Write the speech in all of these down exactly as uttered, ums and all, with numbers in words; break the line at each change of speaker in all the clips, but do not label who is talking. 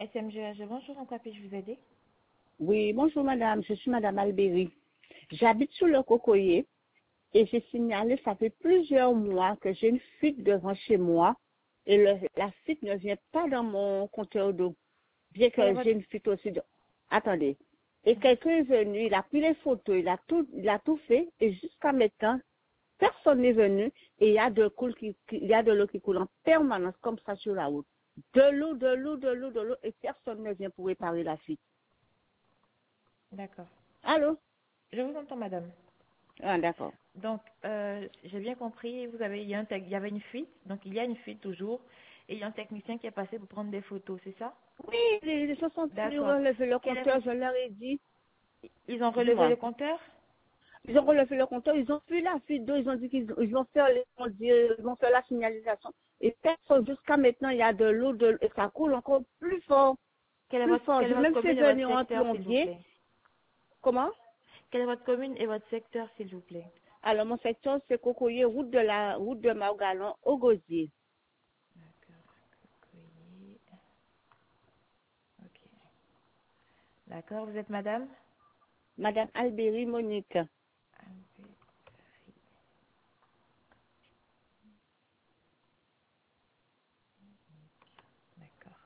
S M G A G, bonjour, en quoi puis-je vous aider?
Oui, bonjour madame, je suis madame Albéry. J'habite sous le Cocoyer et j'ai signalé, ça fait plusieurs mois que j'ai une fuite devant chez moi et le- la fuite ne vient pas dans mon compteur d'eau, bien
Quel est
que
votre...
j'ai une fuite aussi. De... Attendez. Et quelqu'un est venu, il a pris les photos, il a tout, il a tout fait et jusqu'à maintenant, personne n'est venu et il y a de, coule qui, qui- il y a de l'eau qui coule en permanence comme ça sur la route. De l'eau, de l'eau, de l'eau, de l'eau et personne ne vient pour réparer la fuite.
D'accord.
Allô?
Je vous entends, madame.
Ah, d'accord.
Donc, euh, j'ai bien compris, vous avez, il y, a un tec- il y avait une fuite, donc il y a une fuite toujours, et il y a un technicien qui est passé pour prendre des photos, c'est ça?
Oui, les, les se sont venus
D'accord.
relever le
Quel est
compteur,
votre...
je leur ai dit,
Ils ont relevé
dis-moi,
le compteur?
ils ont relevé le compteur, ils ont fait la fuite d'eau, ils ont dit qu'ils ils vont faire les, on dit, ils vont faire la signalisation. Et personne, jusqu'à maintenant, il y a de l'eau, de, et ça coule encore plus fort,
Quelle est
plus
votre,
fort.
quelle est
J'ai
votre
même fait
commune et votre
venir un
secteur, s'il vous
plombier.
plaît?
Comment?
Quelle est votre commune et votre secteur, s'il vous plaît?
Alors, mon secteur, c'est Cocoyer, route de la, route de Margalon, au Gosier.
Oui. Ok. D'accord, vous êtes madame?
Madame Albéry Monique.
D'accord.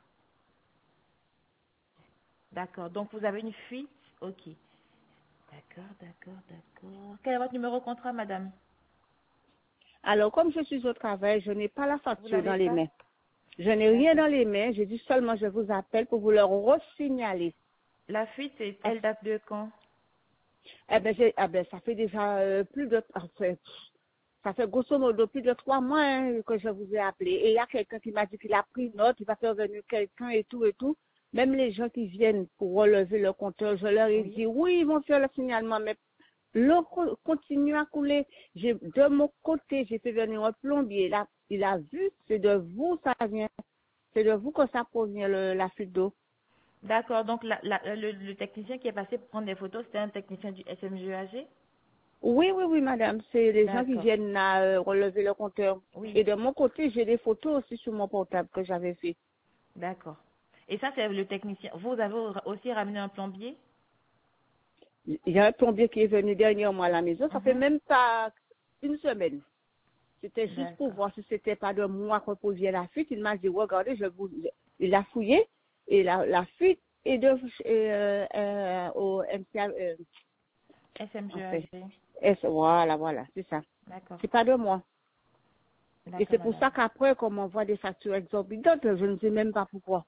D'accord. Donc vous avez une fuite? Ok. D'accord, d'accord, d'accord. Quel est votre numéro de contrat, madame?
Alors, comme je suis au travail, je n'ai pas la
Vous
facture
l'avez
dans les
pas?
mains. Je n'ai rien
D'accord.
dans les mains, je dis seulement je vous appelle pour vous le re-signaler.
La fuite, c'est-
Ah,
elle date de quand?
Eh ben, j'ai- ah ben, ça fait déjà euh, plus de, ah, fait- ça fait grosso modo plus de trois mois hein, que je vous ai appelé. Et il y a quelqu'un qui m'a dit qu'il a pris note, il va faire venir quelqu'un et tout et tout. Même les gens qui viennent pour relever le compteur, je leur ai
Oui.
dit oui, ils vont faire le signalement, mais l'eau co- continue à couler. J'ai, de mon côté, j'ai fait venir un plombier. Là, il a vu, c'est de vous ça vient, c'est de vous que ça provient le- la fuite d'eau.
D'accord. Donc la, la- le, le technicien qui est passé pour prendre des photos, c'était un technicien du S M G A G?
Oui, oui, oui, madame. C'est les gens qui
D'accord.
viennent à euh, relever le compteur.
Oui.
Et de mon côté, j'ai des photos aussi sur mon portable que j'avais fait.
D'accord. Et ça, c'est le technicien. Vous avez aussi ramené un plombier?
Il y a un plombier qui est venu dernièrement à la maison. Ça fait
Mhm.
même pas une semaine. C'était juste pour
D'accord.
voir si c'était pas de moi qu'on posait la fuite. Il m'a dit, regardez, je vous, il a fouillé et la, la fuite est de, et, euh, euh, au M C A, euh,
S M G
en
A
fait.
G.
Et c'est- voilà, voilà, c'est ça.
D'accord.
C'est pas de moi. Et
D'accord,
c'est pour
madame.
ça qu'après, comme on voit des factures exorbitantes, je ne sais même pas pourquoi.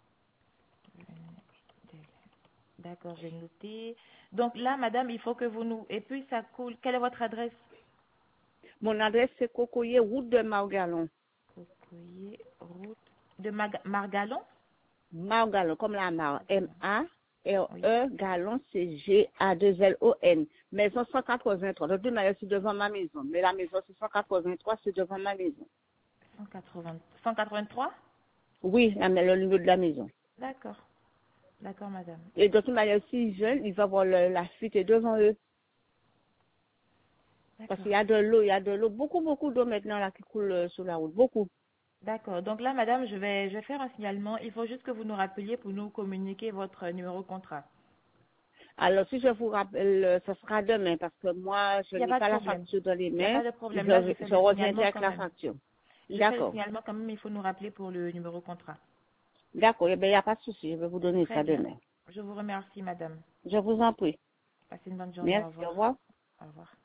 D'accord, j'ai noté. Donc là, madame, il faut que vous nous... Et puis, ça coule. Quelle est votre adresse?
Mon adresse, c'est Cocoyer, route de Margalon.
Cocoyer, route de Mag- Margalon?
Margalon, comme la mare.
Oui.
M-A-R-E, Galon, c'est G A deux L O N. Maison cent quatre-vingt-trois. De toute manière, c'est devant ma maison. Mais la maison, c'est cent quatre-vingt-trois, c'est devant ma maison.
cent quatre-vingts, cent quatre-vingt-trois?
Oui, la- le numéro de la maison.
D'accord. D'accord, madame.
Et de toute manière, s'ils viennent, ils vont voir le- la fuite est devant eux. Parce
D'accord.
qu'il y a de l'eau, il y a de l'eau, beaucoup, beaucoup d'eau maintenant là qui coule euh, sur la route. Beaucoup.
D'accord. Donc là, madame, je vais, je vais faire un signalement. Il faut juste que vous nous rappeliez pour nous communiquer votre numéro de contrat.
Alors, si je vous rappelle, euh, ce sera demain parce que moi, je
Il n'y a
n'ai
pas de
pas la
problème.
facture dans les
Il n'y a
mains.
pas de
Je,
problème. Là, je fais
je
le
reviendrai
signalement
avec
quand
la
même.
facture.
Je fais le
D'accord.
signalement quand même. Il faut nous rappeler pour le numéro de contrat.
D'accord, eh bien, il n'y a pas de souci, je vais vous donner
Très
ça
bien.
demain.
Je vous remercie, madame.
Je vous en prie.
Passez une bonne journée. Au
Merci, au
revoir.
revoir.
Au revoir.